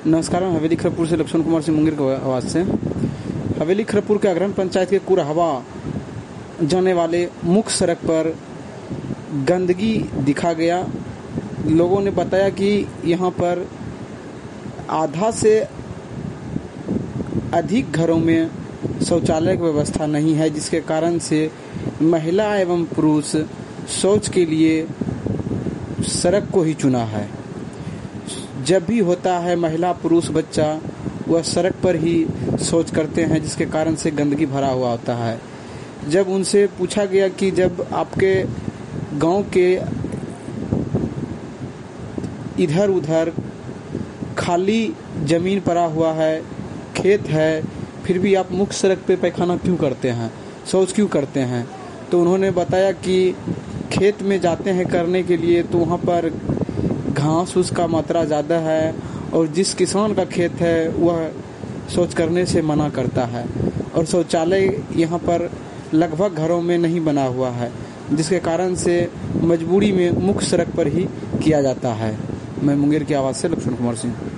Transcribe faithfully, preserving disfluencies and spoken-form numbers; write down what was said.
नमस्कार, मैं हवेली खरगपुर से लक्ष्मण कुमार सिंह मुंगेर की आवाज़ से। हवेली खरगपुर के अग्रहण पंचायत के कुरहवा जाने वाले मुख्य सड़क पर गंदगी दिखा गया। लोगों ने बताया कि यहाँ पर आधा से अधिक घरों में शौचालय की व्यवस्था नहीं है, जिसके कारण से महिला एवं पुरुष शौच के लिए सड़क को ही चुना है। जब भी होता है महिला पुरुष बच्चा, वह सड़क पर ही शौच करते हैं, जिसके कारण से गंदगी भरा हुआ होता है। जब उनसे पूछा गया कि जब आपके गांव के इधर उधर खाली ज़मीन पड़ा हुआ है, खेत है, फिर भी आप मुख्य सड़क पे पैखाना क्यों करते हैं, शौच क्यों करते हैं, तो उन्होंने बताया कि खेत में जाते हैं करने के लिए तो वहाँ पर घास उसका मात्रा ज़्यादा है और जिस किसान का खेत है वह शौच करने से मना करता है और शौचालय यहाँ पर लगभग घरों में नहीं बना हुआ है, जिसके कारण से मजबूरी में मुख्य सड़क पर ही किया जाता है। मैं मुंगेर की आवाज़ से लक्ष्मण कुमार सिंह।